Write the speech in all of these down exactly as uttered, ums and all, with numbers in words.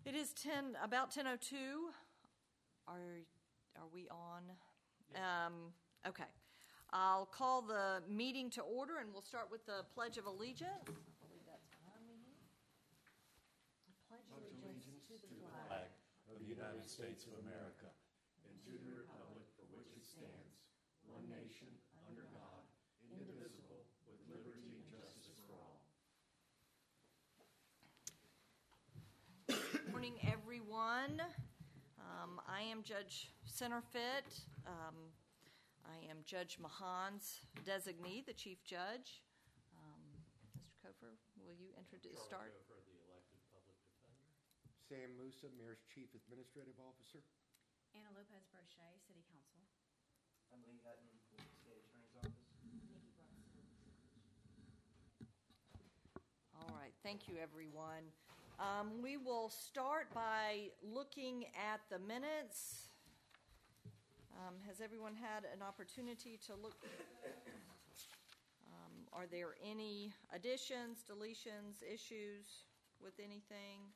It is ten, about ten oh two. Are, are we on? Yeah. Um, okay. I'll call the meeting to order, and we'll start with the Pledge of Allegiance. I believe that's behind me here. I pledge Allegiance, allegiance to to the the flag flag of the United States of America and to the republic for which it stands, one nation, under God, indivisible, with liberty and justice for all. Good morning, everyone. Um, I am Judge Centerfit. Um, I am Judge Mahan's designee, the Chief Judge. Um, Mister Cofer, will you introduce, Charlie start? Cofer, the elected public defender. Sam Musa, Mayor's Chief Administrative Officer. Anna Lopez Brochet, City Council. I'm Lee Hutton with the State Attorney's Office. Nikki Brooks. All right, thank you, everyone. Um, we will start by looking at the minutes. Um, has everyone had an opportunity to look? Um, are there any additions, deletions, issues with anything?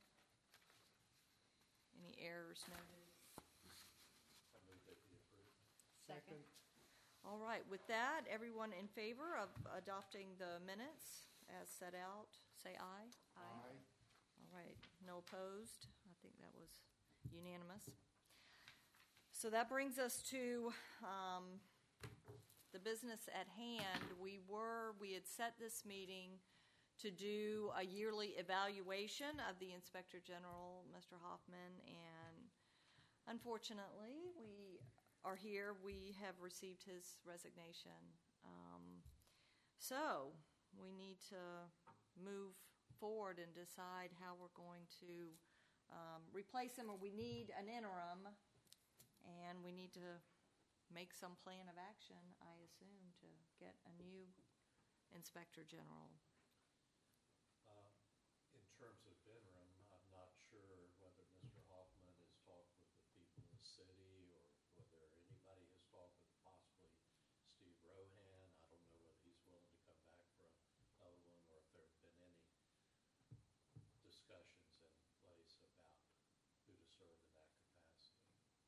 Any errors noted? I move that be approved. Second. All right, with that, everyone in favor of adopting the minutes as set out, say aye. Aye. All right, no opposed. I think that was unanimous. So that brings us to um, the business at hand. We were, we had set this meeting to do a yearly evaluation of the Inspector General, Mister Hoffman, and unfortunately, we are here. We have received his resignation. Um, so we need to move forward and decide how we're going to um, replace him, or we need an interim, and we need to make some plan of action, I assume, to get a new Inspector General. Uh, in terms of interim, I'm not sure whether Mister Hoffman has talked with the people in the city or whether anybody has talked with possibly Steve Rohan. I don't know whether he's willing to come back for another one or if there have been any discussions in place about who to serve in that capacity.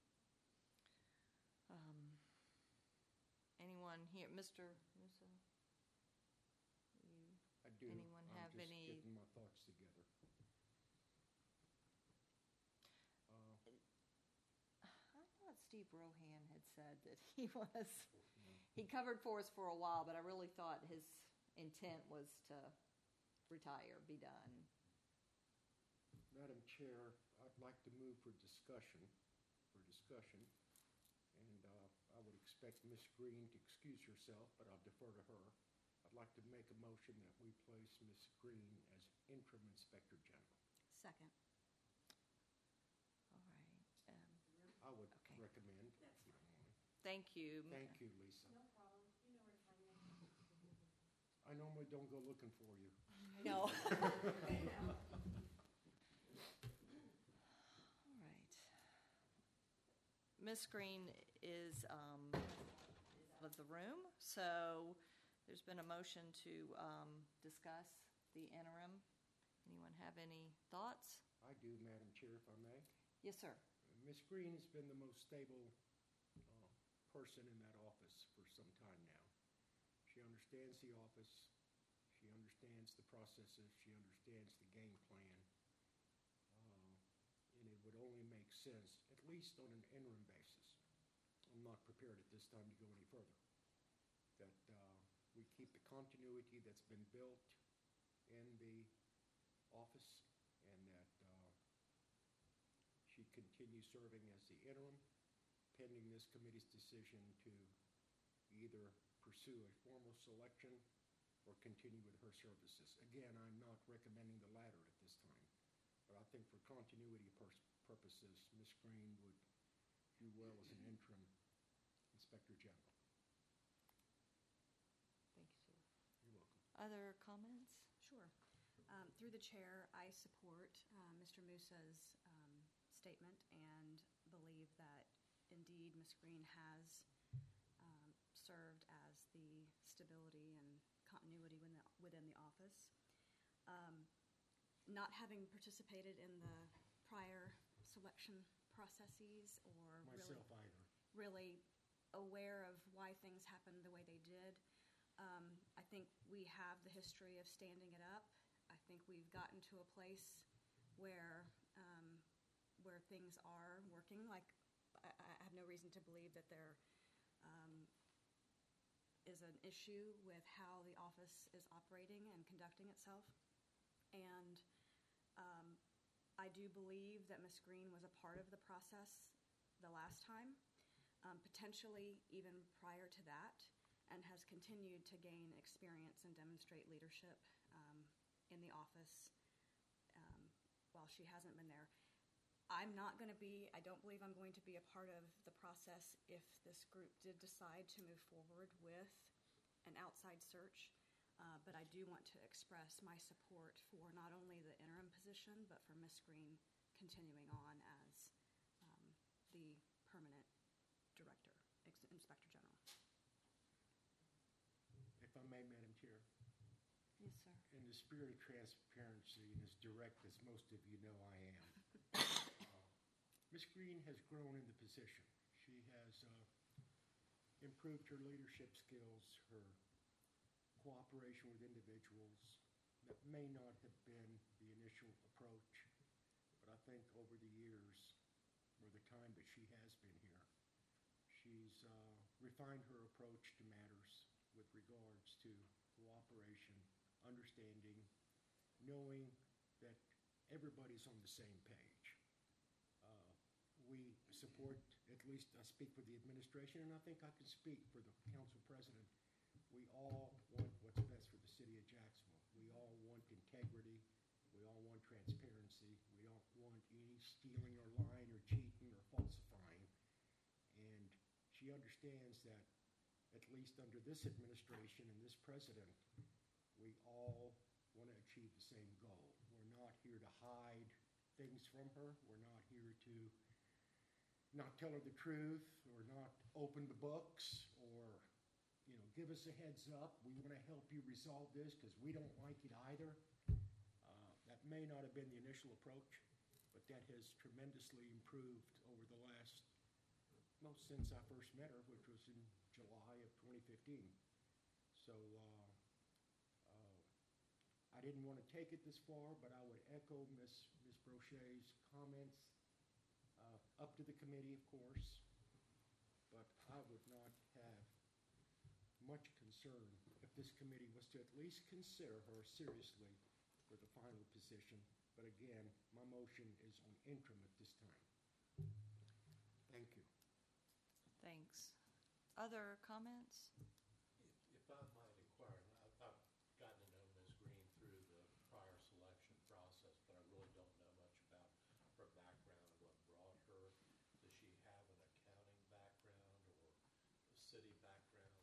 Um, anyone here? Mister Musa? You, I do. anyone I'm have just any? getting my thoughts together. Uh, I thought Steve Rohan had said that he was, he covered for us for a while, but I really thought his intent was to retire, be done. Madam Chair, I'd like to move for discussion, for discussion, and uh, I would expect Miz Green to excuse herself, but I'll defer to her. I'd like to make a motion that we place Miz Green as interim Inspector General. Second. All right. Um, I would Okay. recommend, if you don't mind. thank you. Thank you, Lisa. No problem. You know where to find me. I normally don't go looking for you. No. All right. Miss Green is um, out of the room, so there's been a motion to um, discuss the interim. Anyone have any thoughts? I do, Madam Chair, if I may. Yes, sir. Miz Green has been the most stable uh, person in that office for some time now. She understands the office. She understands the processes. She understands the game plan. Uh, and it would only make sense, at least on an interim basis. I'm not prepared at this time to go any further. That uh, we keep the continuity that's been built in the office, and that uh, she continues serving as the interim, pending this committee's decision to either pursue a formal selection or continue with her services. Again, I'm not recommending the latter at this time, but I think for continuity pur- purposes, Miz Green would do well as an interim Inspector General. Thank you, sir. You're welcome. Other comments? Sure. Um, through the chair, I support uh, Mister Musa's um, statement and believe that indeed Miz Green has um, served as the stability and continuity within the, within the office. Um, not having participated in the prior selection processes or really, Myself either. really aware of why things happened the way they did. Um, I think we have the history of standing it up. I think we've gotten to a place where um, where things are working. Like I, I have no reason to believe that there um, is an issue with how the office is operating and conducting itself. And um, I do believe that Miz Green was a part of the process the last time, um, potentially even prior to that, and has continued to gain experience and demonstrate leadership um, in the office um, while she hasn't been there. I'm not going to be, I don't believe I'm going to be a part of the process if this group did decide to move forward with an outside search, uh, but I do want to express my support for not only the interim position, but for Miz Green continuing on as um, the permanent director, ex- Inspector General. If I may, Madam Chair, Yes, sir. in the spirit of transparency and as direct as most of you know I am, uh, Miz Green has grown in the position. She has uh, improved her leadership skills, her cooperation with individuals. That may not have been the initial approach, but I think over the years, or the time that she has been here, she's uh, refined her approach to matters with regards to cooperation, understanding, knowing that everybody's on the same page. Uh, we support, at least I speak for the administration, and I think I can speak for the council president. We all want what's best for the city of Jacksonville. We all want integrity. We all want transparency. We don't want any stealing or lying or cheating or falsifying. And she understands that, at least under this administration and this president, we all want to achieve the same goal. We're not here to hide things from her. We're not here to not tell her the truth or not open the books or, you know, give us a heads up. We want to help you resolve this because we don't like it either. Uh, that may not have been the initial approach, but that has tremendously improved over the last, well, since I first met her, which was in July of twenty fifteen. So uh, uh, I didn't want to take it this far, but I would echo Miz Miz Brochet's comments, uh, up to the committee, of course, but I would not have much concern if this committee was to at least consider her seriously for the final position. But again, my motion is on interim at this time. Thank you. Thanks. Other comments? If if I might inquire, and I've I've gotten to know Miz Green through the prior selection process, but I really don't know much about her background and what brought her. Does she have an accounting background or a city background?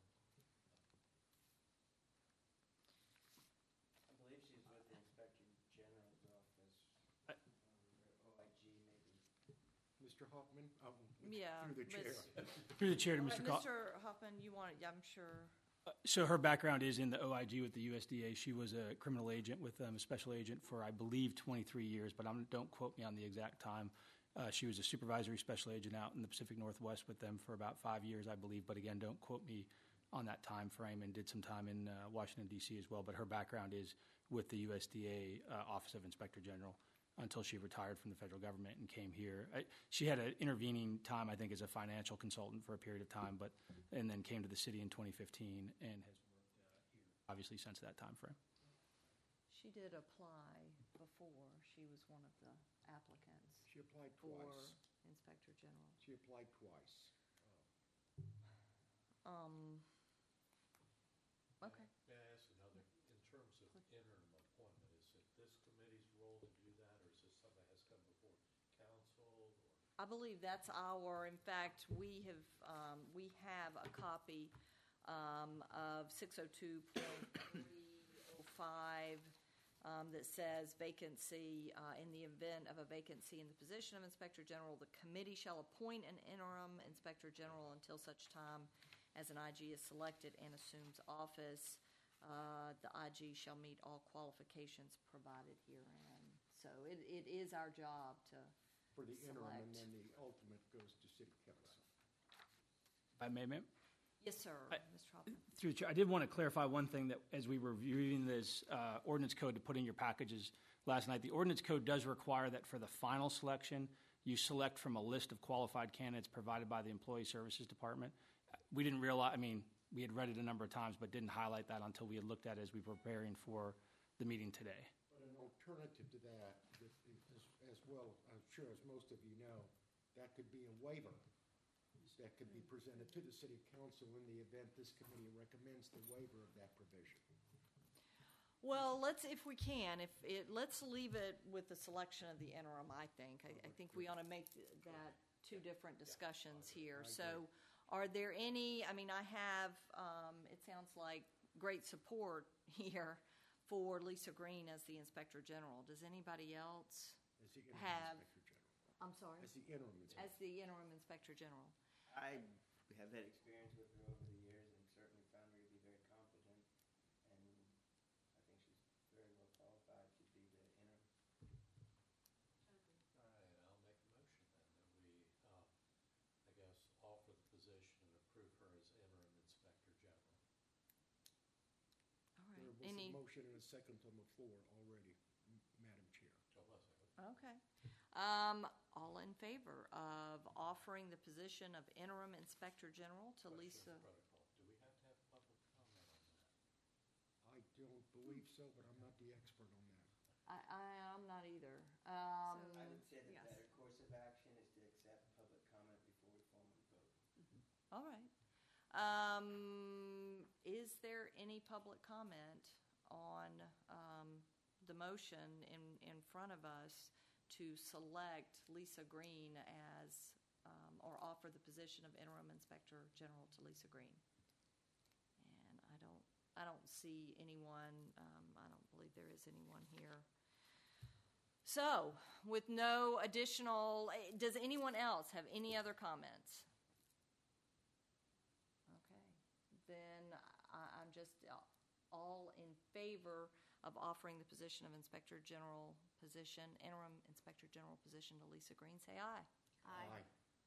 I believe she's with the Inspector General's office, I- um, or O I G maybe. Mister Hoffman? Um, Yeah, Through the chair. Miz- Through the chair to Uh, Mister Col- Mister Huffman, you want, I'm sure. So her background is in the O I G with the U S D A. She was a criminal agent with them, a special agent for, I believe, twenty-three years, but I'm, don't quote me on the exact time. Uh, she was a supervisory special agent out in the Pacific Northwest with them for about five years, I believe, but again, don't quote me on that time frame, and did some time in uh, Washington, D C as well. But her background is with the U S D A uh, Office of Inspector General until she retired from the federal government and came here. I, she had an intervening time, I think, as a financial consultant for a period of time, but and then came to the city in twenty fifteen and has worked uh, here, obviously, since that time frame. She did apply before. She was one of the applicants She applied for twice. Inspector General. She applied twice. Um, okay. May I ask another, in terms of interim appointment, is it this committee's role to do that, or is this something that has come before council, or? I believe that's our, in fact, we have, um, we have a copy um, of six oh two point three oh five um, that says vacancy, uh, in the event of a vacancy in the position of Inspector General, the committee shall appoint an interim Inspector General until such time as an I G is selected and assumes office. Uh, the I G shall meet all qualifications provided herein. So it, it is our job to for the interim, and select. then the ultimate goes to city council. If I may, ma'am? Yes, sir, I- Mister Hoffman. Through the chair, I did want to clarify one thing that as we were reviewing this uh, ordinance code to put in your packages last night, the ordinance code does require that for the final selection, you select from a list of qualified candidates provided by the Employee Services Department. We didn't realize, I mean, we had read it a number of times, but didn't highlight that until we had looked at it as we were preparing for the meeting today. But an alternative to that, that is- as well, I'm sure as most of you know, that could be a waiver that could be presented to the city council in the event this committee recommends the waiver of that provision. Well, let's, if we can, if it, let's leave it with the selection of the interim, I think. I, I think we ought to make that two different discussions here. I So are there any, I mean, I have, um, it sounds like great support here for Lisa Green as the Inspector General. Does anybody else As the interim have, inspector general. I'm sorry, As the interim inspector. as the interim Inspector General? I have had experience with her over the years and certainly found her to be very competent, and I think she's very well qualified to be the interim. All right, I'll make a motion then that we, uh, I guess, offer the position and approve her as interim inspector general. All There right. was a Any, motion and a second on the floor already, M- Madam Chair. Oh, was it? okay. Um, all in favor of offering the position of interim Inspector General to Question Lisa? of protocol. Do we have to have public comment on that? I don't believe so, but I'm not the expert on that. I, I, I'm not either. Um, I would say the yes. better course of action is to accept public comment before we formally vote. all right. Um, is there any public comment on, um, the motion in, in front of us to select Lisa Green as, um, or offer the position of interim Inspector General to Lisa Green? And I don't, I don't see anyone, um, I don't believe there is anyone here. So, with no additional, eh, does anyone else have any other comments? Okay, then I, I'm just uh, all in favor of offering the position of Inspector General position, interim Inspector General position to Lisa Green, say aye. Aye. All right.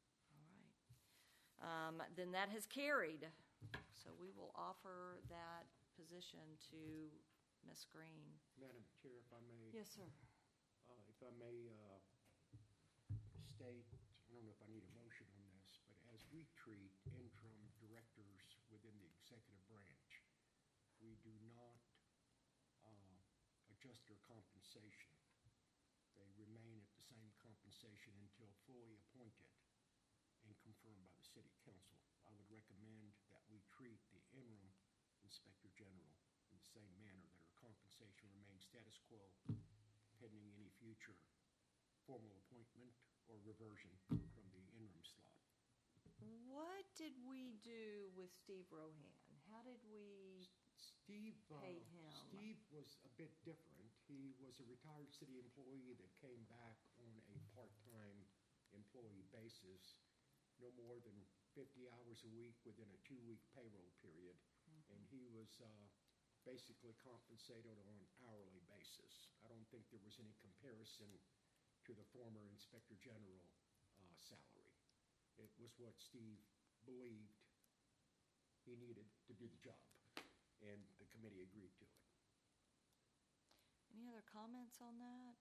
Um, then that has carried. So we will offer that position to Miss Green. Madam Chair, if I may. Yes, sir. Uh, If I may uh, state, I don't know if I need a motion on this, but as we treat interim directors within the executive branch, we do not uh, adjust their compensation. They remain at the same compensation until fully appointed and confirmed by the city council. I would recommend that we treat the interim inspector general in the same manner, that her compensation remains status quo pending any future formal appointment or reversion from the interim slot. What did we do with Steve Rohan? How did we, Steve, uh, Pay him. Steve was a bit different. He was a retired city employee that came back on a part-time employee basis, no more than fifty hours a week within a two-week payroll period. And he was uh, basically compensated on an hourly basis. I don't think there was any comparison to the former Inspector General uh, salary. It was what Steve believed he needed to do the job, and the committee agreed to it. any other comments on that?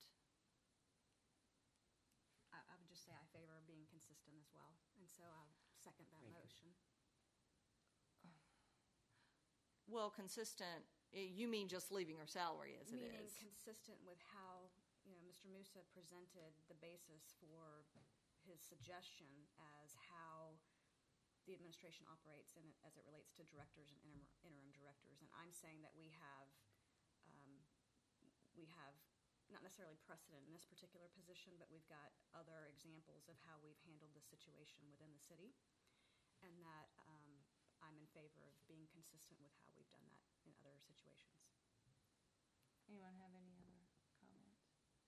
I, I would just say I favor being consistent as well, and so I'll second that Thank you. motion. Well, consistent, eh, you mean just leaving her salary as it Meaning is? consistent with how, you know, Mister Musa presented the basis for his suggestion as how the administration operates in it as it relates to directors and interim, interim directors. And I'm saying that we have, um, we have not necessarily precedent in this particular position, but we've got other examples of how we've handled the situation within the city. And that um, I'm in favor of being consistent with how we've done that in other situations. Anyone have any other comments?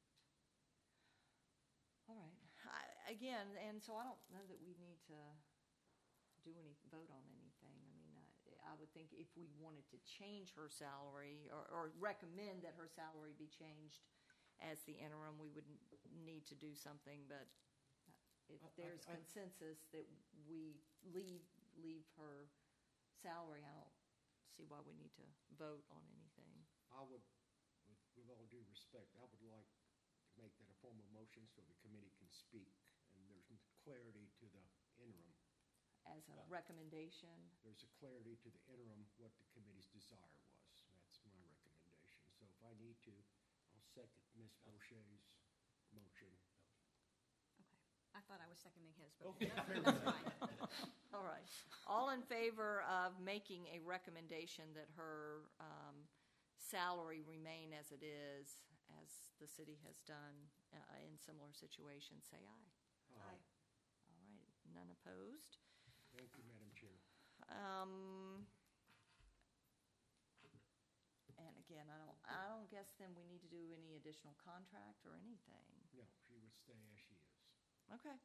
All right. I, again, and so I don't know that we need to do any, vote on anything. I mean, I, I would think if we wanted to change her salary or, or recommend that her salary be changed as the interim, we would n- need to do something, but if I- I- there's I- consensus that we leave, leave her salary, I don't see why we need to vote on anything. I would, with, with all due respect, I would like to make that a formal motion so the committee can speak and there's clarity to the interim. As a recommendation, There's a clarity to the interim what the committee's desire was. That's my recommendation. So if I need to, I'll second Miz O'Shea's motion. Okay. I thought I was seconding his, but Okay, that's fair that's enough. fine. all right. All in favor of making a recommendation that her um, salary remain as it is, as the city has done uh, in similar situations, say aye. Aye. All right, none opposed. Thank you, Madam Chair. Um, and again, I don't, I don't guess then we need to do any additional contract or anything. No, she would stay as she is. Okay.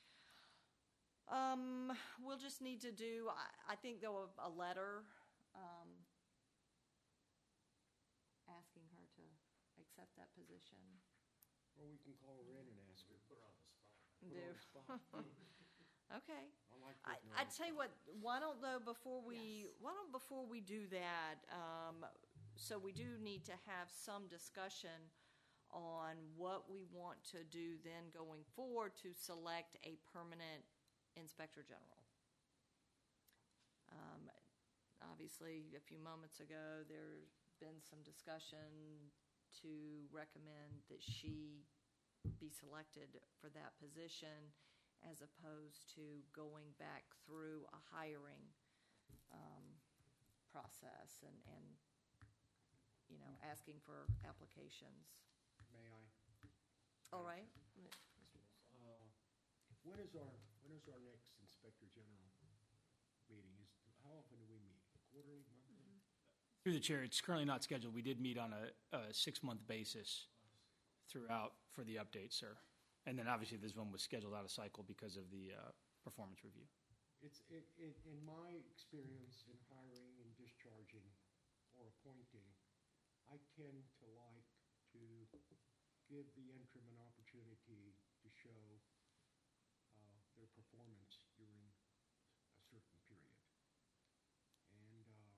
Um, we'll just need to do, I, I think though, a, a letter, um, asking her to accept that position. Or we can call her in and ask her. Put her on the spot. Put her on the spot. Okay. I like I, putting her on I the tell you spot. what, why don't though, before we, Yes. why don't, before we do that, um, so we do need to have some discussion on what we want to do then going forward to select a permanent inspector general. Um, obviously, a few moments ago, there's been some discussion to recommend that she be selected for that position as opposed to going back through a hiring um, process and, and, you know, asking for applications. May I? All right? Uh, When is our, when is our next Inspector General meeting? Is, how often do we meet? Quarterly, monthly? Through the chair, it's currently not scheduled. We did meet on a, a six-month basis throughout for the update, sir. And then obviously this one was scheduled out of cycle because of the uh, performance review. It's, it, it, in my experience in hiring and discharging or appointing, I tend to like to give the interim an opportunity to show uh, their performance during a certain period. And uh,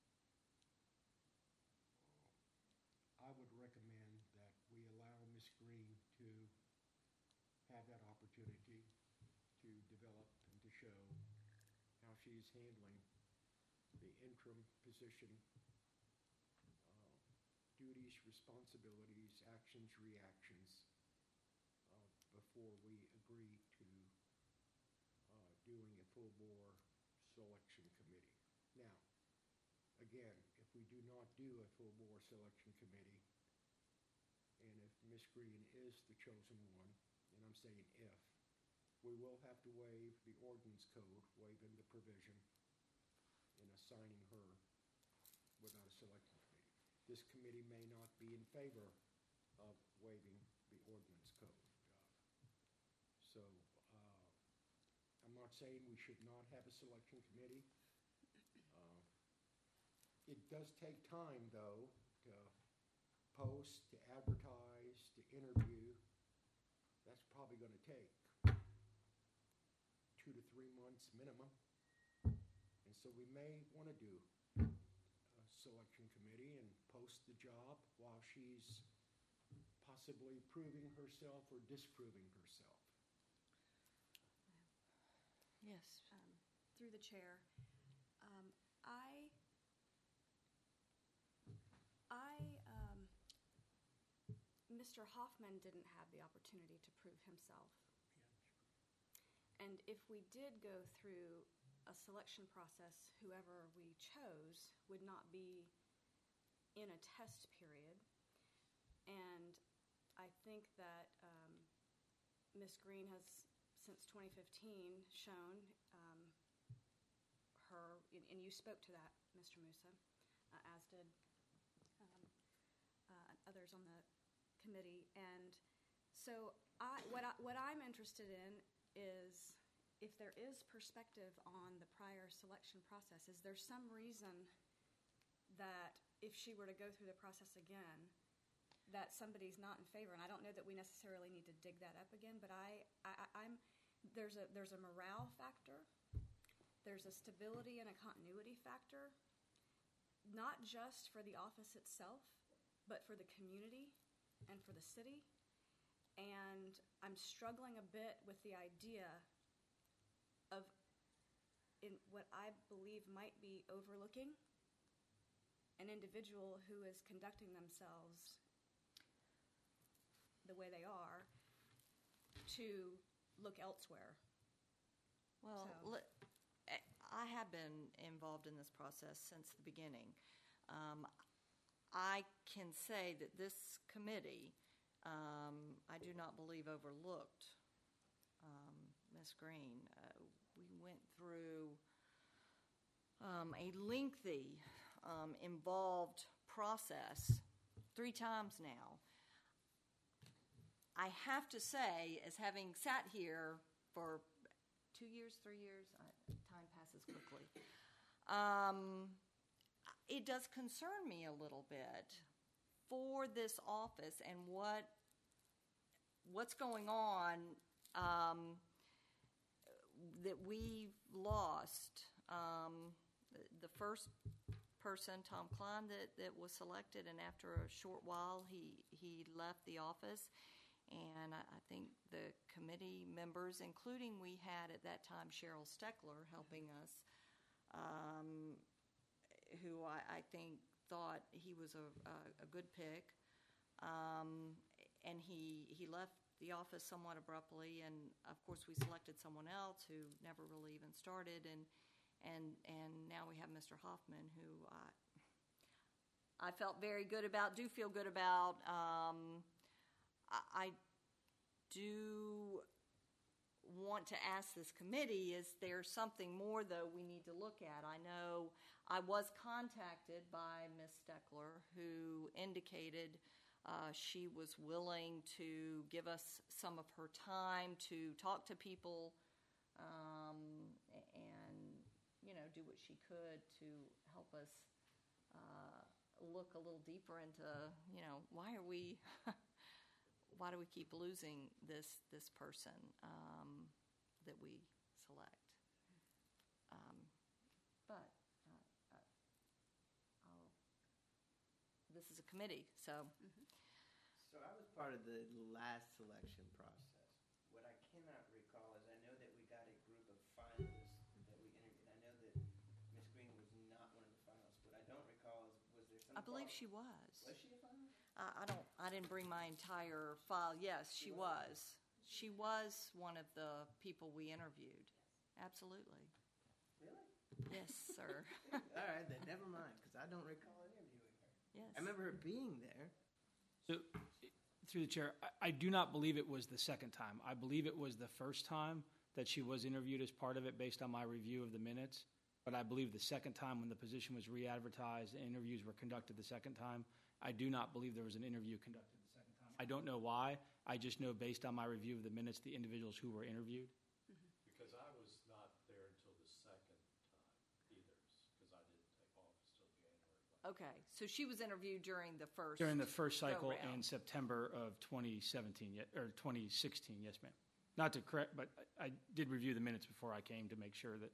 I would recommend that we allow Miz Green to have that opportunity to develop and to show how she's handling the interim position, uh, duties, responsibilities, actions, reactions, uh, before we agree to uh, doing a full-bore selection committee. Now, again, if we do not do a full-bore selection committee, and if Miz Green is the chosen one, and I'm saying if, we will have to waive the ordinance code, waiving the provision in assigning her without a selection committee. This committee may not be in favor of waiving the ordinance code. Uh, So, uh, I'm not saying we should not have a selection committee. Uh, It does take time, though, to post, to advertise, to interview. That's probably gonna take two to three months minimum. And so we may wanna do a selection committee and post the job while she's possibly proving herself or disproving herself. Yes. Um, Through the chair, um, I, I, um, Mister Hoffman didn't have the opportunity to prove himself. And if we did go through a selection process, whoever we chose would not be in a test period. And I think that um, Miz Green has, since twenty fifteen, shown um, her, and- and you spoke to that, Mister Musa, uh, as did um, uh, others on the committee. And so I, what, I, what I'm interested in is if there is perspective on the prior selection process, is there some reason that if she were to go through the process again, that somebody's not in favor, and I don't know that we necessarily need to dig that up again, but I, I, I- I'm, there's a, there's a morale factor, there's a stability and a continuity factor, not just for the office itself, but for the community and for the city. And I'm struggling a bit with the idea of, in what I believe might be overlooking an individual who is conducting themselves the way they are to look elsewhere. Well, So- let- I have been involved in this process since the beginning. Um, I can say that this committee, um, I do not believe overlooked um, Miz Green. Uh, we went through um, a lengthy, um, involved process three times now. I have to say, as having sat here for two years, three years, I, time passes quickly. Um, it does concern me a little bit for this office and what what's going on um, that we've lost. Um, the, the first person, Tom Klein, that, that was selected, and after a short while, he he left the office. And I, I think the committee members, including we had at that time Cheryl Steckler helping us, um, who I, I think thought he was a, a, a good pick. Um, and he he left the office somewhat abruptly, and of course we selected someone else who never really even started, and and and now we have Mister Hoffman, who I I felt very good about, do feel good about. Um, I do want to ask this committee, is there something more, though, we need to look at? I know I was contacted by Miz Steckler, who indicated uh, she was willing to give us some of her time to talk to people um, and, you know, do what she could to help us uh, look a little deeper into, you know, why are we... why do we keep losing this this person um, that we select? Um, but uh, uh, I'll, this is a committee, so So I was part of the last selection process. What I cannot recall is I know that we got a group of finalists that we interviewed. I know that Miz Green was not one of the finalists. What I don't recall is, was there some... I believe quali- she was. Was she a finalist? I, I don't. I didn't bring my entire file. Yes, she was. She was one of the people we interviewed. Absolutely. Really? Yes, sir. All right, then never mind, because I don't recall interviewing her. Yes. I remember her being there. So, through the chair, I, I do not believe it was the second time. I believe it was the first time that she was interviewed as part of it based on my review of the minutes. But I believe the second time when the position was re-advertised and interviews were conducted the second time, I do not believe there was an interview conducted the second time. I don't know why. I just know based on my review of the minutes, the individuals who were interviewed. Because I was not there until the second time either, because I didn't take office till January. Okay, so she was interviewed during the first During the first cycle go-round. in September of twenty seventeen, ye- or twenty sixteen, yes, ma'am. Not to correct, but I I did review the minutes before I came to make sure that,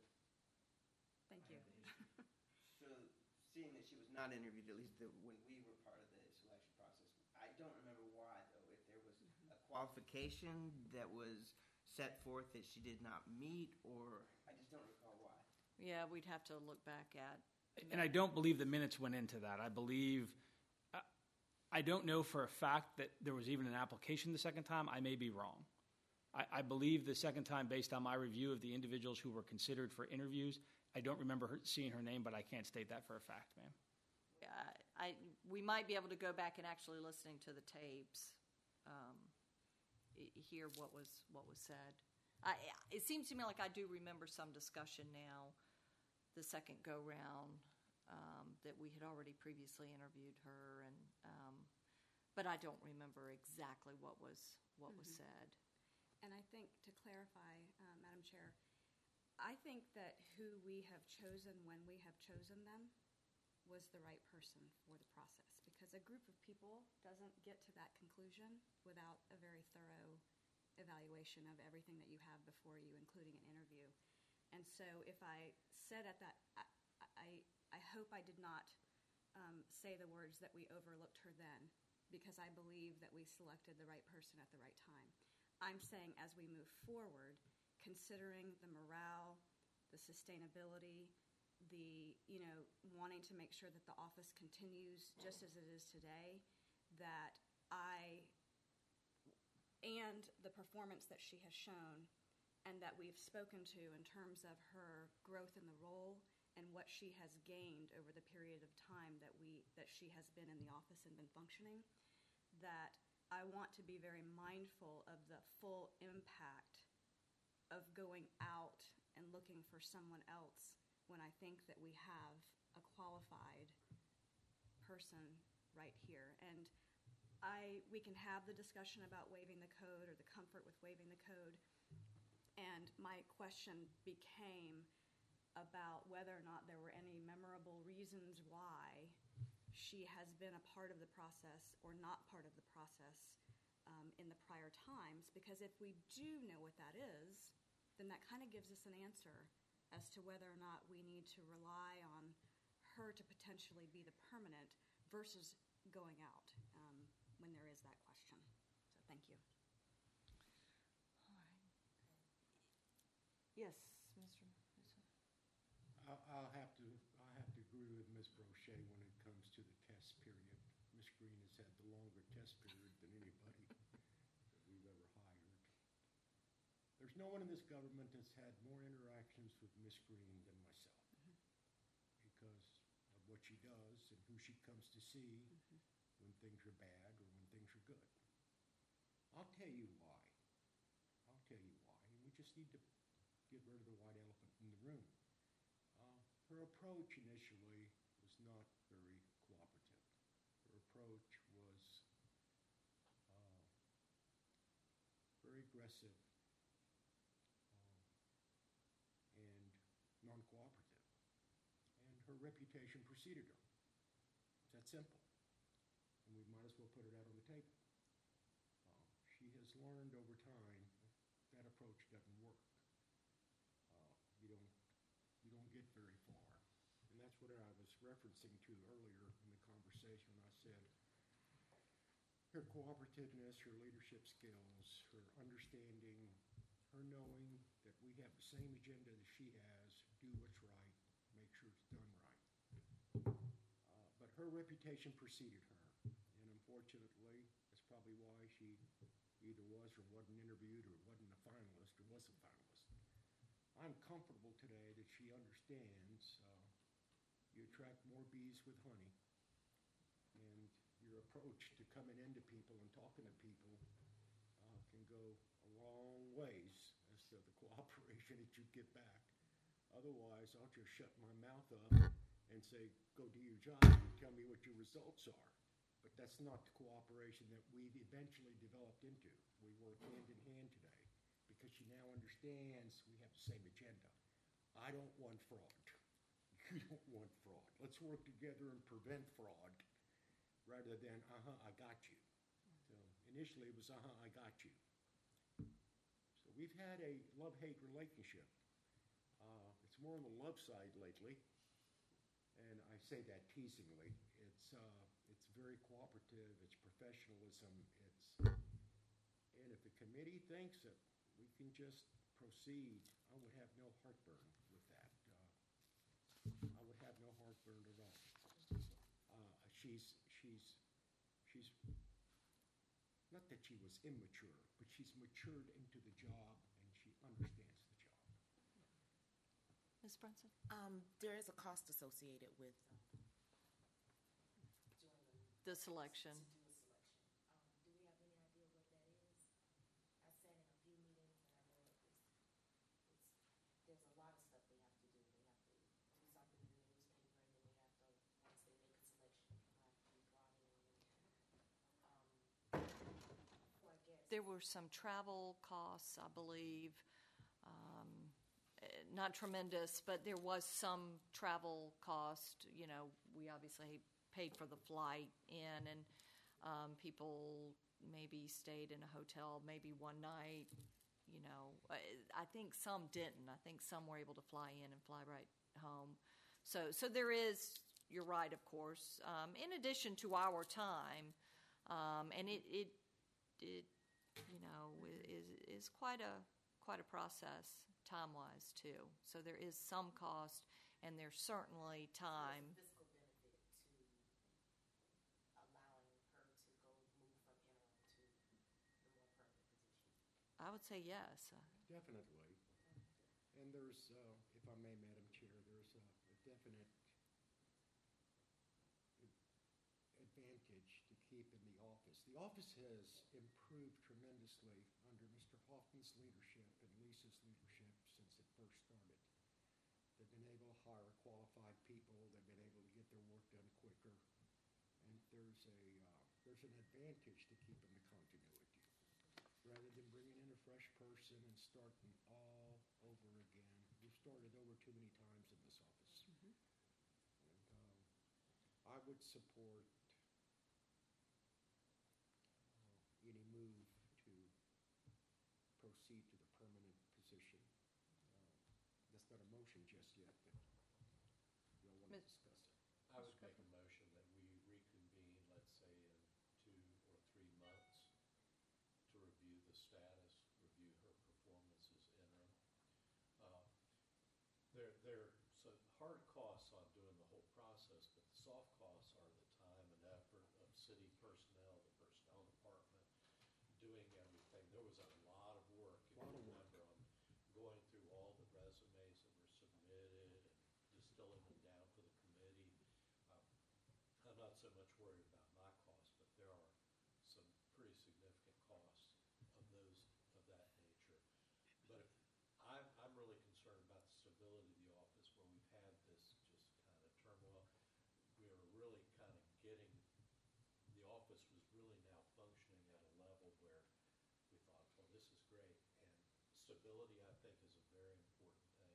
Thank you. So, seeing that she was not interviewed, at least the, when we were part of the selection process, I don't remember why, though, if there was a qualification that was set forth that she did not meet, or I just don't recall why. Yeah, we'd have to look back at. and I don't believe the minutes went into that. I believe, I- I don't know for a fact that there was even an application the second time. I may be wrong. I, I believe the second time, based on my review of the individuals who were considered for interviews, I don't remember her, seeing her name, but I can't state that for a fact, ma'am. Yeah, I, we might be able to go back and actually listening to the tapes, um, i- hear what was, what was said. I, it seems to me like I do remember some discussion now, the second go-round, um, that we had already previously interviewed her, and, um, but I don't remember exactly what was, what was said. And I think, to clarify, uh, Madam Chair, I think that who we have chosen when we have chosen them was the right person for the process, because a group of people doesn't get to that conclusion without a very thorough evaluation of everything that you have before you, including an interview. And so if I said at that, I, I, I hope I did not um, say the words that we overlooked her then, because I believe that we selected the right person at the right time. I'm saying as we move forward, considering the morale, the sustainability, the, you know, wanting to make sure that the office continues just as it is today, that I, and the performance that she has shown and that we've spoken to in terms of her growth in the role and what she has gained over the period of time that we, that she has been in the office and been functioning, that I want to be very mindful of the full impact of going out and looking for someone else when I think that we have a qualified person right here. And I, we can have the discussion about waiving the code or the comfort with waiving the code. And my question became about whether or not there were any memorable reasons why she has been a part of the process or not part of the process um, in the prior times. Because if we do know what that is, then that kind of gives us an answer as to whether or not we need to rely on her to potentially be the permanent versus going out um, when there is that question. So thank you. All right. Yes, Mister Musa. I'll, I'll have to, I'll have to agree with Miz Brochet when it comes to the test period. Miz Green has had the longer test period than anybody that we've ever hired. There's no one in this government that's had more interactions with Miz Green than myself, Mm-hmm. because of what she does and who she comes to see Mm-hmm. when things are bad or when things are good. I'll tell you why. I'll tell you why. And we just need to get rid of the white elephant in the room. Uh, her approach initially was not very cooperative. Her approach was uh, very aggressive uh, and non-cooperative. And her reputation preceded her. It's that simple. And we might as well put it out on the table. Uh, she has learned over time that approach doesn't work. Uh, you don't you don't get very far. And that's what I was referencing to earlier in the conversation. I said her cooperativeness, her leadership skills, her understanding, her knowing that we have the same agenda that she has, do what's right, make sure it's done right. Uh, but her reputation preceded her. And unfortunately, that's probably why she either was or wasn't interviewed or wasn't a finalist or was a finalist. I'm comfortable today that she understands uh, you attract more bees with honey, and your approach to coming into people and talking to people uh, can go a long ways as to the cooperation that you get back. Otherwise, I'll just shut my mouth up and say, go do your job and tell me what your results are. But that's not the cooperation that we've eventually developed into. We work hand in hand today because she now understands we have the same agenda. I don't want fraud. You don't want fraud. Let's work together and prevent fraud rather than, uh-huh, I got you. So initially it was, uh-huh, I got you. So we've had a love-hate relationship. Uh, it's more on the love side lately, and I say that teasingly. It's uh, it's very cooperative. It's professionalism. It's and if the committee thinks that we can just proceed, I would have no heartburn with that. Uh, I would have no heartburn at all. Uh, she's she's she's not that she was immature, but she's matured into the job and she understands the job. Miz Brunson? Um, there is a cost associated with um, doing a, The selection. to do a selection. Um, do we have any idea what that is? I sat in a few meetings and I know it's, it's there's a lot of stuff they have to do. They have to do something in the newspaper, and then they have to, once they make a selection, people have to be brought in. And, um, for I guess There were some travel costs, I believe, um, not tremendous, but there was some travel cost. You know, we obviously paid for the flight in, and um, people maybe stayed in a hotel maybe one night. You know, I, I think some didn't. I think some were able to fly in and fly right home. So, so there is. You're right, of course. Um, in addition to our time, um, and it, it, it, you know, is is quite a quite a process time-wise too. So there is some cost, and there's certainly time. There's a fiscal benefit to allowing her to go move from interim to the more permanent position. I would say yes. Definitely. And there's, uh, if I may, Madam Chair, there's a, a definite advantage to keep in the office. The office has improved tremendously under Mister Hoffman's leadership and Lisa's leadership since it first started. They've been able to hire qualified people. They've been able to get their work done quicker. And there's a uh, there's an advantage to keeping the continuity rather than bringing in a fresh person and starting all over again. We've started over too many times in this office. Mm-hmm. And um, I would support uh, any move to proceed to the permanent position. Uh, that's not a motion just yet, but we all want to Miz- discuss it. I would make a motion that we reconvene, let's say, in two or three months to review the status, review her performance as interim. Uh, There, there are some hard costs on doing the whole process, but the soft costs are the time and effort of city personnel, the personnel department, doing everything. There was a lot of work, if Lot you of work. remember, on going through all the resumes that were submitted and distilling them down for the committee. Um, I'm not so much worried about my costs, but there are some pretty significant costs of those, of that nature. But if, I'm, I'm really concerned about the stability of the office where we've had this just kind of turmoil. We are really kind of getting, the office was really now functioning at a level where we thought, well, this is great. And stability, I think, is a very important thing.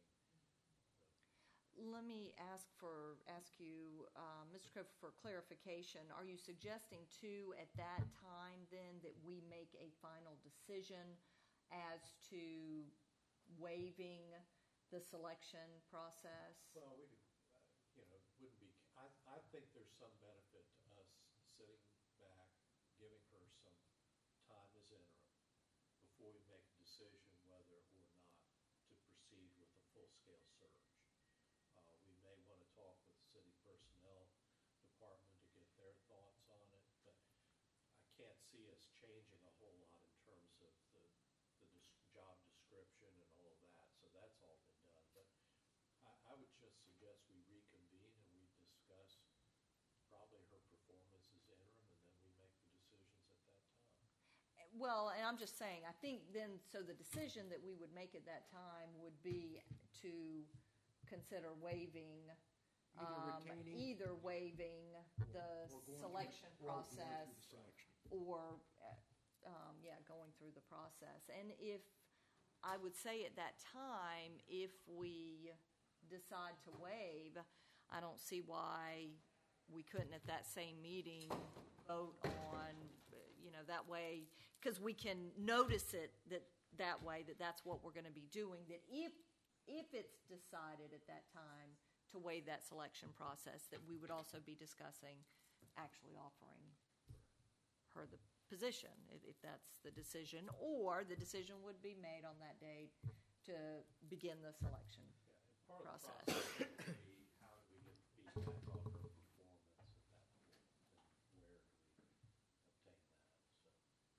Let me ask for ask you, uh, Mister Coe, for clarification. Are you suggesting too, at that time, then, that we make a final decision as to waiving the selection process? Well, we could, uh, you know, wouldn't be, I, I think there's some benefit to us sitting back, giving her some time as interim before we make a decision whether or not to proceed with a full-scale search. Uh, we may want to talk with the city personnel department to get their thoughts on it, but I can't see us changing a whole lot in terms of the, the dis- job description and all of that, so that's all been done. But I, I would just suggest we reconvene and we discuss probably her performance as interim, and then we make the decisions at that time. Well, and I'm just saying, I think then, so the decision that we would make at that time would be to consider waiving, Either um, retaining either waiving the or going through- selection or going through process, the selection. or, uh, um, yeah, going through the process. And if, I would say at that time, if we decide to waive, I don't see why we couldn't at that same meeting vote on, you know, that way, because we can notice it that, that way, that that's what we're going to be doing, that if, if it's decided at that time to waive that selection process, that we would also be discussing actually offering her the position, if, if that's the decision, or the decision would be made on that date to begin the selection Yeah, and part of the process. process would be how do we get feedback on her performance at that point, and where do we obtain that, so.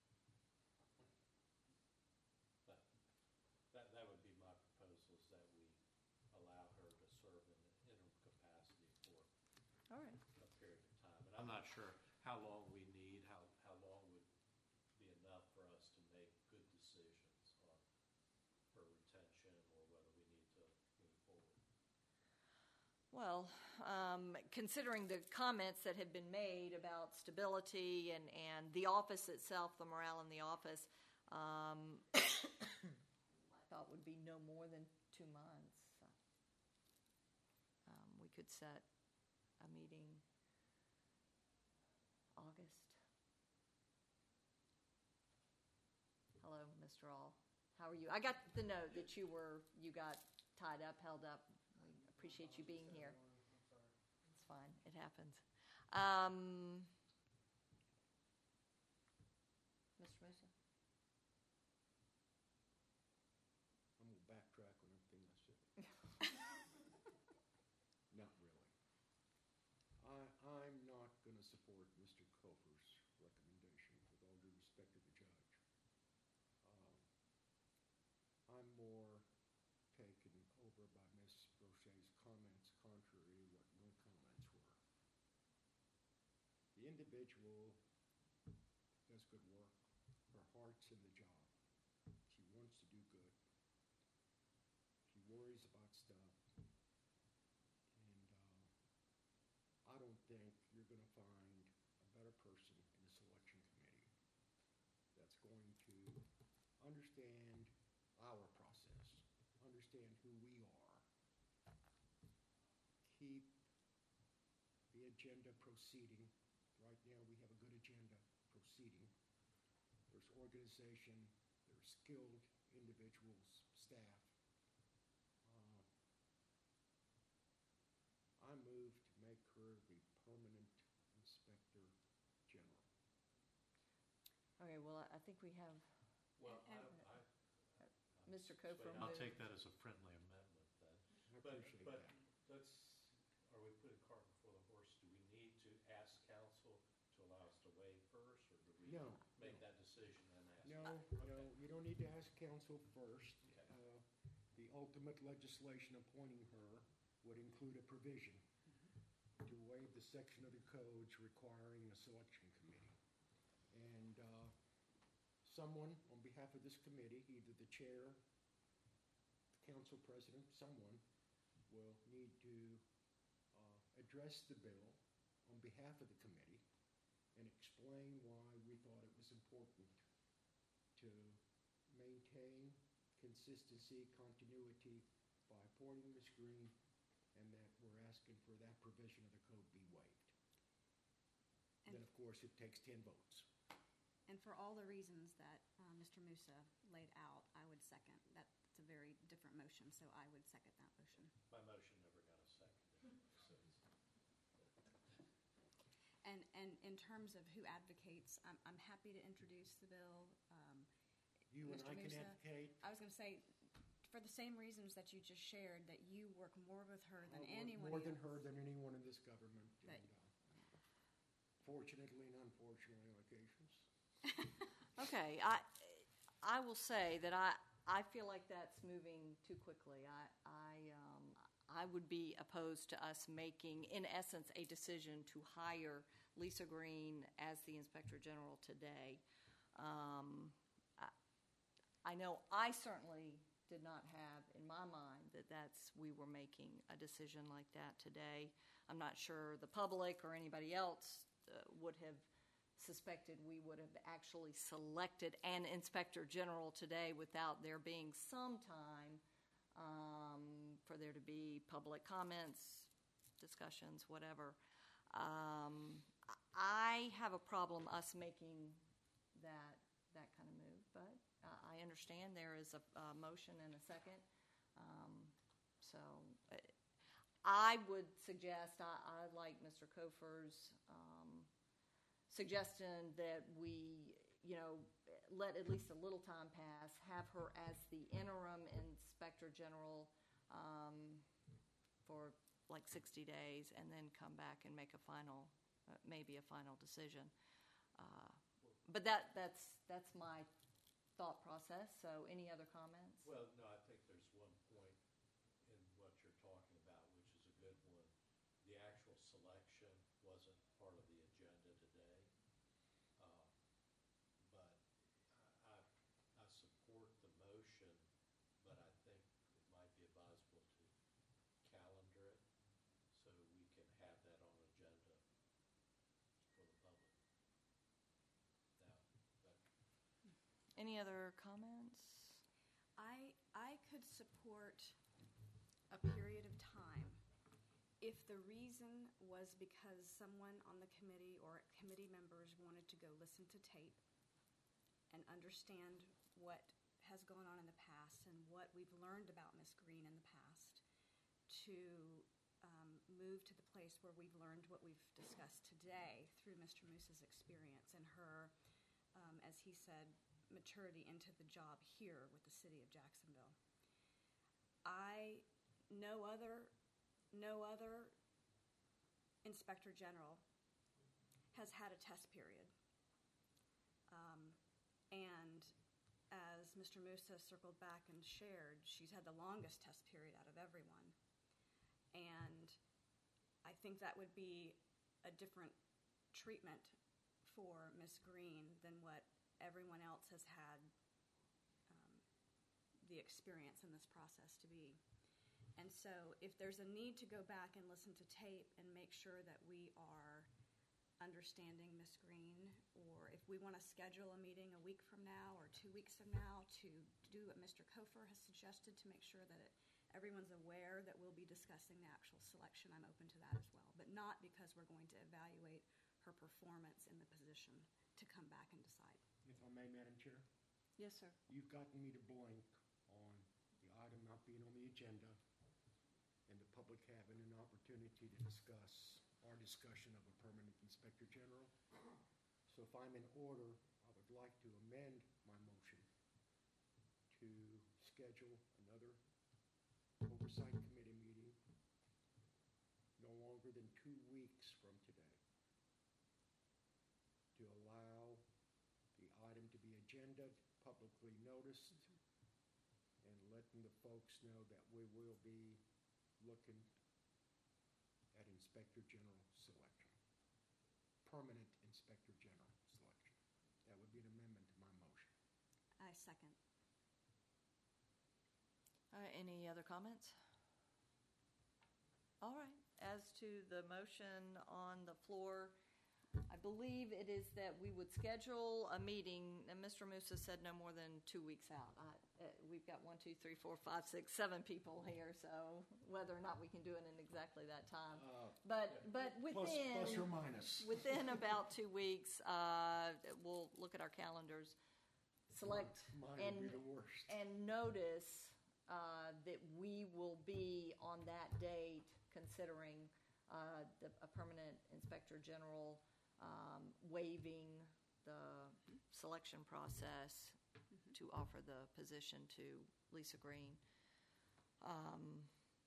But that, that would be my proposal, is that we allow her to serve in an interim capacity for All right. a period of time. And I'm not sure how long we need, how, how long would be enough for us to make good decisions on her retention or whether we need to move forward. Well, um, considering the comments that have been made about stability and, and the office itself, the morale in the office, um, I thought would be no more than two months. Um, we could set a meeting August. Hello, Mister All. How are you? I got the note that you were, you got tied up, held up. We appreciate you being here. It's fine. It happens. Um, Mister Musa? I'm going to backtrack on everything I said. Not really. I, I'm not going to support Mister Kofer's recommendation, with all due respect to the judge. Um, I'm more taken over by Miz Roche's comments, contrary to what my comments were. The individual does good work. Her heart's in the job. She wants to do good. She worries about stuff. And uh, I don't think you're going to find a better person in the selection committee that's going to understand our process, understand who we are, keep the agenda proceeding. Right now, we have a good agenda proceeding. There's organization, there's skilled individuals, staff. Uh, I move to make her the permanent inspector general. Okay, well, I think we have Well, I, And- I. Mister Kofer I'll moved. take that as a friendly amendment then. I But, appreciate but that. let's, are we putting cart before the horse? Do we need to ask council to allow us to waive first, or do we No, make no. that decision and ask? No, Okay. no, you don't need to ask council first. Okay. Uh, The ultimate legislation appointing her would include a provision to waive the section of the codes requiring a selection committee. And uh, someone on behalf of this committee, either the chair, the council president, someone, will need to uh, address the bill on behalf of the committee and explain why we thought it was important to maintain consistency, continuity by appointing Miz Green, and that we're asking for that provision of the code be waived. And- Then, of course, it takes ten votes. And for all the reasons that uh, Mister Musa laid out, I would second. That's a very different motion, so I would second that motion. My motion never got a second. So And, and in terms of who advocates, I'm, I'm happy to introduce the bill. Um, You and Mister I can Musa, advocate. I was going to say, for the same reasons that you just shared, that you work more with her than I'll work anyone More than else. her, than anyone in this government. That- And, uh, fortunately and unfortunately on occasions. Okay, I, I will say that I, I feel like that's moving too quickly. I, I, um, I would be opposed to us making, in essence, a decision to hire Lisa Green as the Inspector General today. Um, I, I know I certainly did not have in my mind that that's, we were making a decision like that today. I'm not sure the public or anybody else uh, would have suspected we would have actually selected an Inspector General today without there being some time um, for there to be public comments, discussions, whatever. Um, I have a problem us making that that kind of move, but uh, I understand there is a, a motion and a second. Um, so uh, I would suggest, I, I like Mister Kofer's um, suggestion that we, you know, let at least a little time pass, have her as the interim Inspector General um, for like sixty days, and then come back and make a final, uh, maybe a final decision. Uh, but that that's that's my thought process. So, any other comments? Well, no, I think there's one point in what you're talking about, which is a good one. The actual selection wasn't part of the agenda today. Uh, But I, I I support the motion, but I think it might be advisable to calendar it so we can have that on agenda for the public. Now, that, Any other comments? I, I could support a period of time, if the reason was because someone on the committee or committee members wanted to go listen to tape and understand what has gone on in the past and what we've learned about Miss Green in the past, to um, move to the place where we've learned what we've discussed today through Mister Moose's experience and her, um, as he said, maturity into the job here with the city of Jacksonville. I, no other, no other inspector general has had a test period. Um, and as Mister Moose has circled back and shared, she's had the longest test period out of everyone. And I think that would be a different treatment for Miss Green than what everyone else has had um, the experience in this process to be. And so if there's a need to go back and listen to tape and make sure that we are understanding Miss Green, or if we want to schedule a meeting a week from now or two weeks from now to do what Mister Kofer has suggested to make sure that it, everyone's aware that we'll be discussing the actual selection, I'm open to that as well. But not because we're going to evaluate her performance in the position to come back and decide. If I may, Madam Chair, Yes, sir. you've gotten me to blank on the item not being on the agenda and the public having an opportunity to discuss our discussion of a permanent inspector general. So if I'm in order, I would like to amend my motion to schedule another oversight committee meeting no longer than two weeks from today to allow the item to be agended, publicly noticed, and letting the folks know that we will be looking at Inspector General selection, permanent Inspector General selection. That would be an amendment to my motion. I second. All right, any other comments? All right, as to the motion on the floor, I believe it is that we would schedule a meeting, and Mister Musa said no more than two weeks out. I, uh, we've got one, two, three, four, five, six, seven people here, so whether or not we can do it in exactly that time. Uh, But, but Plus, within, plus or minus. within about two weeks, uh, we'll look at our calendars, select Mine and, would be the worst. and notice uh, that we will be on that date considering uh, the, a permanent inspector general um, waiving the selection process to offer the position to Lisa Green. Um,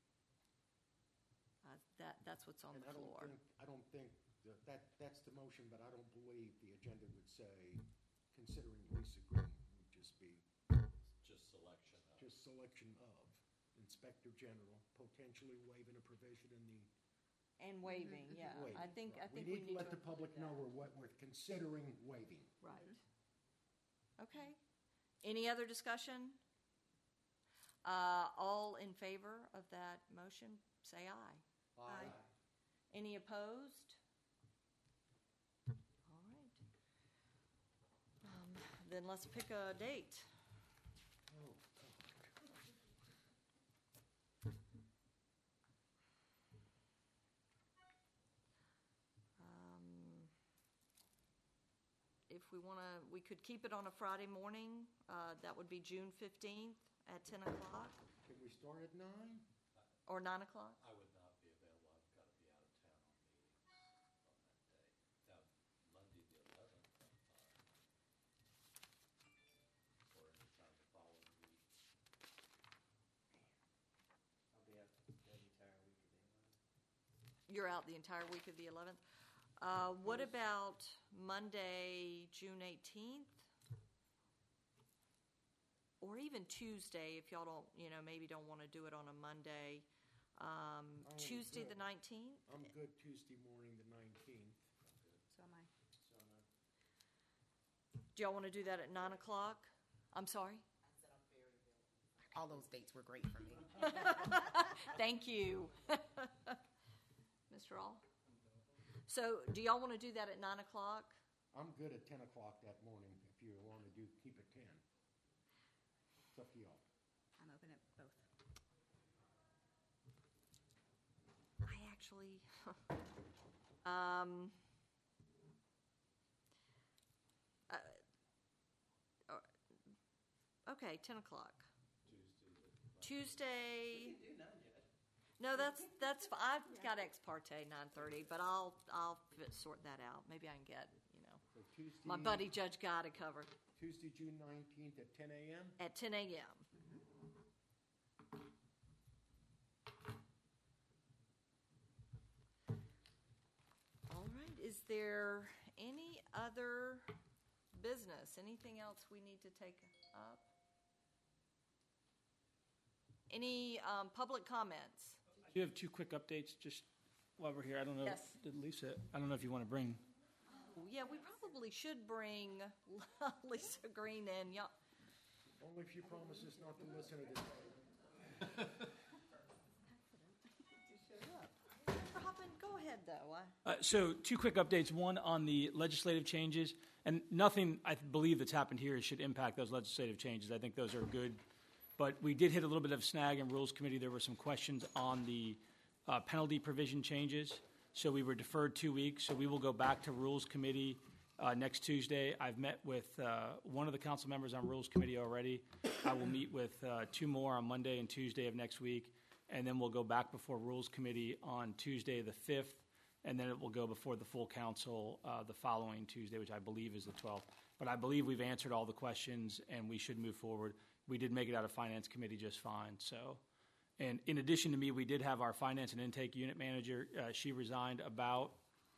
uh, that that's what's on And the I don't floor. think, I don't think that, that, that's the motion, but I don't believe the agenda would say considering Lisa Green. It would just be Just selection of. just selection of Inspector General, potentially waiving a provision in the And waiving, yeah. waiving. I think I Right. think we we need to let to the public include know that. we're what we're considering waiving. Right. Okay. Any other discussion? Uh, all in favor of that motion, say aye. Aye. Any opposed? All right. Um, then let's pick a date. Oh, God. Um, If we want to, we could keep it on a Friday morning. Uh, that would be June fifteenth at ten o'clock Can we start at nine? or nine o'clock? I would not be available. I've got to be out of town on meetings on that day. Now, Monday the eleventh, I'm fine. Or any time the following week. I'll be out the entire week of the eleventh. You're out the entire week of the eleventh. Uh, what about Monday, June eighteenth? Or even Tuesday, if y'all don't, you know, maybe don't want to do it on a Monday. Um, Oh, Tuesday, the good. nineteenth? I'm good Tuesday morning, the nineteenth. So am I. So I'm not. Do y'all want to do that at nine o'clock? I'm sorry? I said I'm very available. All those dates were great for me. Thank you. Mister All? So do y'all want to do that at nine o'clock? I'm good at ten o'clock that morning if you want to do, keep it ten. It's up to y'all. I'm open at both. actually. um, uh, uh, okay, ten o'clock. Tuesday. Do none yet. No, that's that's. fi- I've got ex parte nine thirty, but I'll I'll fit, sort that out. Maybe I can get you know So Tuesday. my buddy Judge Guy to cover Tuesday, June nineteenth at ten a.m. at ten a.m. All right. Is there any other business? Anything else we need to take up? Any um, public comments? I do have two quick updates just while we're here. I don't know, Yes. did Lisa, I don't know if you want to bring, Yeah, we probably should bring Lisa Green in. Yeah. Only if you promise us not to listen to this. Mister Hoffman, go ahead, though. I, Uh, So, two quick updates. One on the legislative changes, and nothing I believe that's happened here should impact those legislative changes. I think those are good. But we did hit a little bit of snag in Rules Committee. There were some questions on the uh, penalty provision changes. So we were deferred two weeks. So we will go back to Rules Committee uh, next Tuesday. I've met with uh, one of the council members on Rules Committee already. I will meet with uh, two more on Monday and Tuesday of next week. And then we'll go back before Rules Committee on Tuesday the fifth. And then it will go before the full council uh, the following Tuesday, which I believe is the twelfth. But I believe we've answered all the questions and we should move forward. We did make it out of Finance Committee just fine. So, and in addition to me, we did have our Finance and Intake Unit Manager. Uh, she resigned about,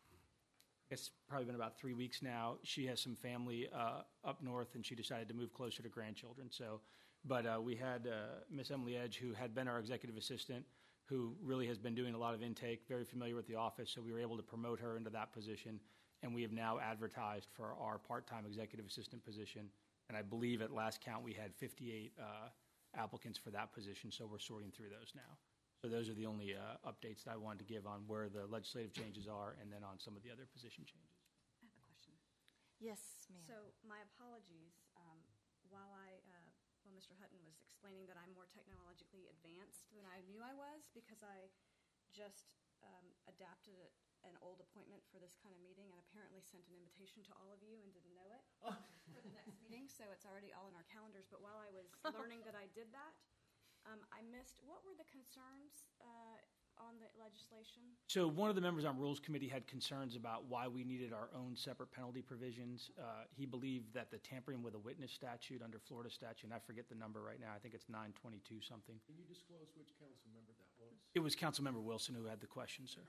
I guess, probably been about three weeks now. She has some family uh, up north, and she decided to move closer to grandchildren. So, but uh, we had uh, Miss Emily Edge, who had been our executive assistant, who really has been doing a lot of intake, very familiar with the office. So we were able to promote her into that position, and we have now advertised for our part-time executive assistant position. And I believe at last count, we had fifty-eight uh, applicants for that position, so we're sorting through those now. So those are the only uh, updates that I wanted to give on where the legislative changes are and then on some of the other position changes. I have a question. yes, ma'am. So my apologies. Um, while I, uh, while Mister Hutton was explaining that I'm more technologically advanced than I knew I was, because I just um, adapted a, an old appointment for this kind of meeting and apparently sent an invitation to all of you and didn't know it for the next meeting. So it's already all in our calendars. But while I was learning that I did that, um, I missed, what were the concerns uh, on the legislation? So one of the members on Rules Committee had concerns about why we needed our own separate penalty provisions. Uh, he believed that the tampering with a witness statute under Florida statute, and I forget the number right now, I think it's nine twenty-two something. Can you disclose which council member that was? It was Councilmember Wilson who had the question, sir.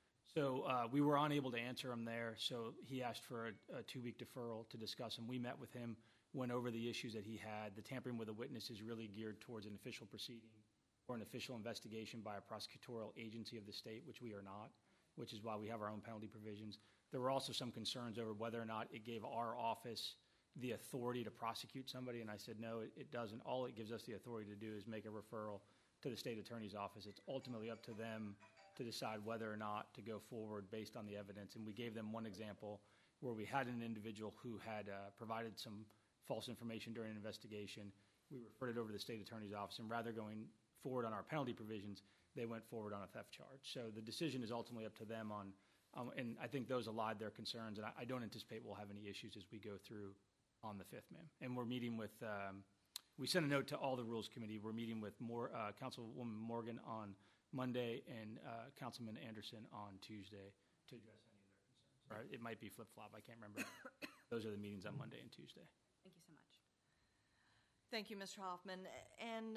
So uh, we were unable to answer him there, so he asked for a, a two-week deferral to discuss him. We met with him, went over the issues that he had. The tampering with a witness is really geared towards an official proceeding or an official investigation by a prosecutorial agency of the state, which we are not, which is why we have our own penalty provisions. There were also some concerns over whether or not it gave our office the authority to prosecute somebody, and I said, no, it, it doesn't. All it gives us the authority to do is make a referral to the state attorney's office. It's ultimately up to them to decide whether or not to go forward based on the evidence. And we gave them one example where we had an individual who had uh, provided some false information during an investigation. We referred it over to the state attorney's office, and rather going forward on our penalty provisions, they went forward on a theft charge. So the decision is ultimately up to them on, um, and I think those allied their concerns, and I, I don't anticipate we'll have any issues as we go through on the fifth, ma'am. And we're meeting with, um, we sent a note to all the Rules Committee. We're meeting with more, uh, Councilwoman Morgan on Monday and uh, Councilman Anderson on Tuesday to address any of their concerns. Or it might be flip-flop, I can't remember. Those are the meetings on Monday and Tuesday. Thank you so much. Thank you, Mister Hoffman. And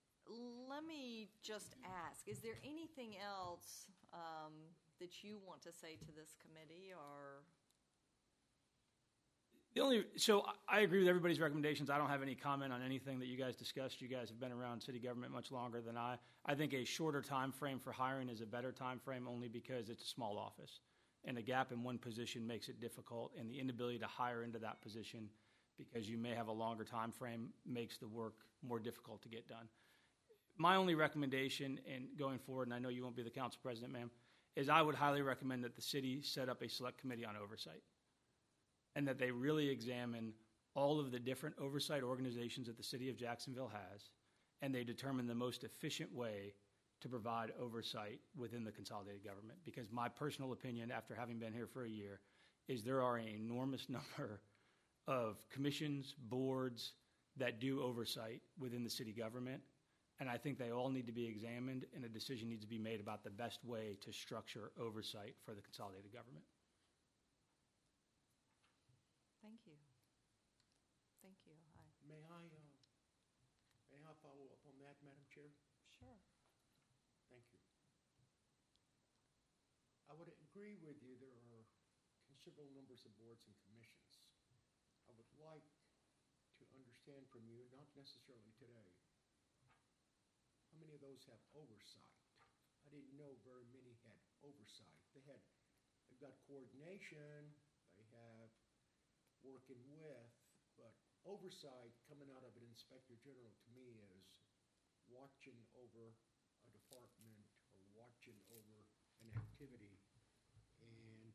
let me just ask, is there anything else um, that you want to say to this committee, or? The only, so I agree with everybody's recommendations. I don't have any comment on anything that you guys discussed. You guys have been around city government much longer than I. I think a shorter time frame for hiring is a better time frame only because it's a small office. And a gap in one position makes it difficult, and the inability to hire into that position because you may have a longer time frame makes the work more difficult to get done. My only recommendation in going forward, and I know you won't be the council president, ma'am, is I would highly recommend that the city set up a select committee on oversight and that they really examine all of the different oversight organizations that the city of Jacksonville has, and they determine the most efficient way to provide oversight within the consolidated government. Because my personal opinion, after having been here for a year, is there are an enormous number of commissions, boards that do oversight within the city government. And I think they all need to be examined, and a decision needs to be made about the best way to structure oversight for the consolidated government. Thank you. Thank you. I, May I, uh, may I follow up on that, Madam Chair? sure. Thank you. I would agree with you, there are considerable numbers of boards and commissions. I would like to understand from you, not necessarily today, how many of those have oversight? I didn't know very many had oversight. They had, they've got coordination, they have working with, but oversight coming out of an inspector general to me is watching over a department or watching over an activity and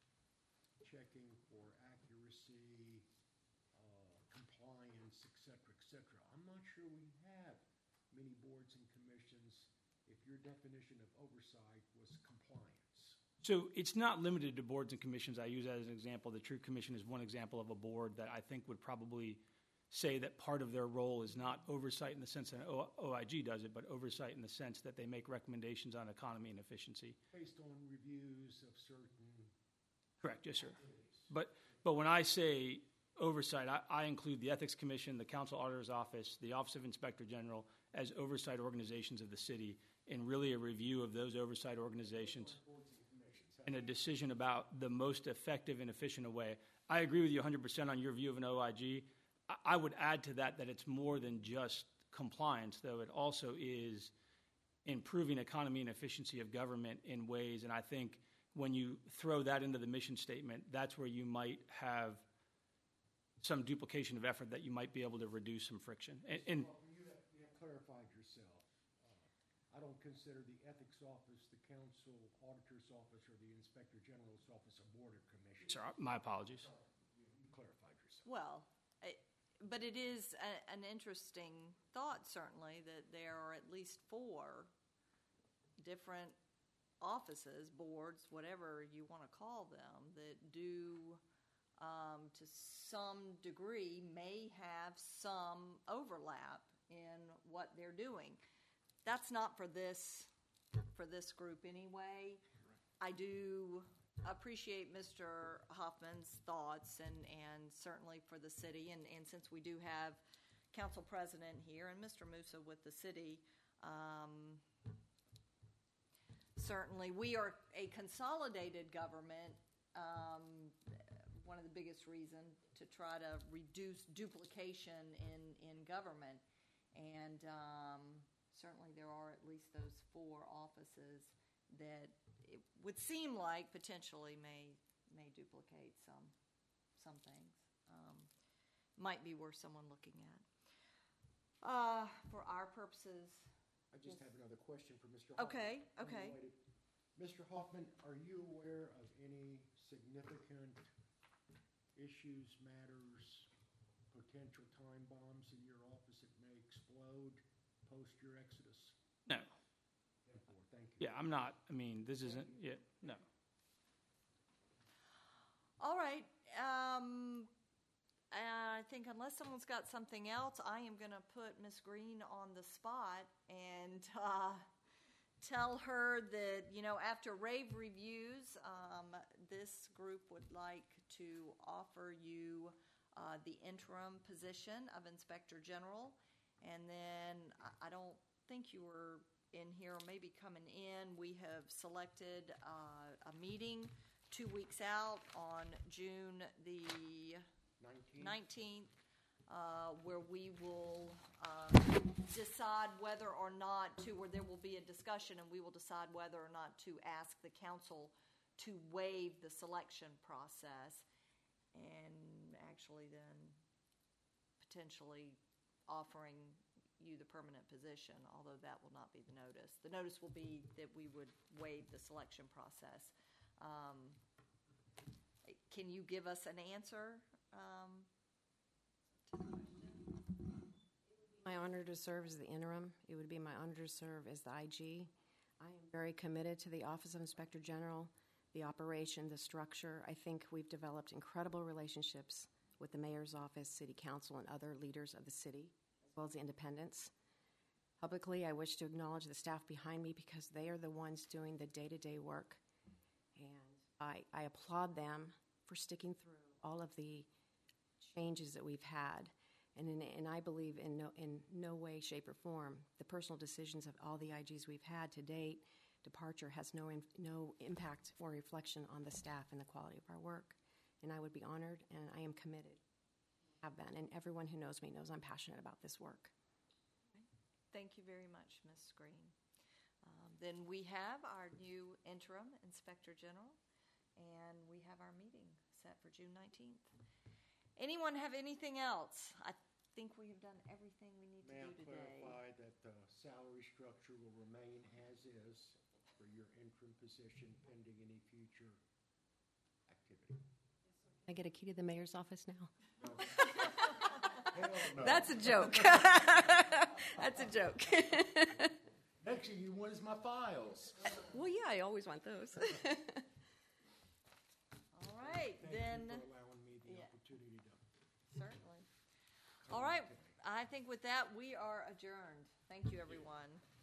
checking for accuracy, uh, compliance, et cetera, et cetera. I'm not sure we have many boards and commissions if your definition of oversight was compliance. So it's not limited to boards and commissions. I use that as an example. The Tree Commission is one example of a board that I think would probably say that part of their role is not oversight in the sense that O I G does it, but oversight in the sense that they make recommendations on economy and efficiency. Based on reviews of certain Correct, yes, sir. activities. But but when I say oversight, I, I include the Ethics Commission, the Council Auditor's Office, the Office of Inspector General as oversight organizations of the city, and really a review of those oversight organizations Boards and commissions. and a decision about the most effective and efficient way. I agree with you one hundred percent on your view of an O I G. I, I would add to that that it's more than just compliance, though it also is improving economy and efficiency of government in ways, and I think when you throw that into the mission statement, that's where you might have some duplication of effort that you might be able to reduce some friction. And, and Well, you have, you have clarified yourself. Uh, I don't consider the ethics office, the council auditor's office, or the inspector general's office a board or commission. sorry, my apologies. You you clarified yourself. Well, I- but it is a- an interesting thought, certainly, that there are at least four different offices, boards, whatever you want to call them, that do, um, to some degree, may have some overlap in what they're doing. That's not for this, for this group anyway. I do appreciate Mister Hoffman's thoughts, and, and certainly for the city, and, and since we do have Council President here and Mister Musa with the city, um, certainly we are a consolidated government. Um, one of the biggest reasons to try to reduce duplication in, in government, and um, certainly there are at least those four offices that it would seem like potentially may may duplicate some some things. Um, might be worth someone looking at. Uh, for our purposes, I just Yes. have another question for Mister Hoffman. Okay, okay. Unrelated. Mister Hoffman, are you aware of any significant issues, matters, potential time bombs in your office that may explode post your exodus? No. Therefore, thank you. Yeah, I'm not. I mean, this isn't it. No. all right. Um, I think unless someone's got something else, I am going to put Miss Green on the spot and uh, tell her that, you know, after rave reviews, um, this group would like to offer you uh, the interim position of Inspector General. And then I- I don't think you were in here, or maybe coming in. We have selected uh, a meeting two weeks out on June the Nineteen? nineteenth, uh, where we will uh, decide whether or not to, or there will be a discussion, and we will decide whether or not to ask the council to waive the selection process, and actually then potentially offering you the permanent position, although that will not be the notice. The notice will be that we would waive the selection process. Um, Can you give us an answer um, to the question? My honor to serve as the interim. It would be my honor to serve as the I G. I am very committed to the Office of Inspector General, the operation, the structure. I think we've developed incredible relationships with the mayor's office, city council, and other leaders of the city, as well as the independents. Publicly, I wish to acknowledge the staff behind me because they are the ones doing the day-to-day work. And I, I applaud them for sticking through all of the changes that we've had. And, in, and I believe in no, in no way, shape, or form, the personal decisions of all the I Gs we've had to date, departure has no, in, no impact or reflection on the staff and the quality of our work. And I would be honored, and I am committed, have been. And everyone who knows me knows I'm passionate about this work. Thank you very much, Miz Green. Um, then we have our new interim Inspector General, and we have our meeting set for June nineteenth. Anyone have anything else? I think we have done everything we need May to I do today. clarify that the salary structure will remain as is for your interim position pending any future activity? Can I get a key to the mayor's office now? No. Hell no. That's a joke. That's a joke. Next thing you want is my files. Well, yeah, I always want those. All right, Thank then. you for allowing me the yeah. opportunity to. Certainly. All right, I think with that, we are adjourned. Thank you, everyone.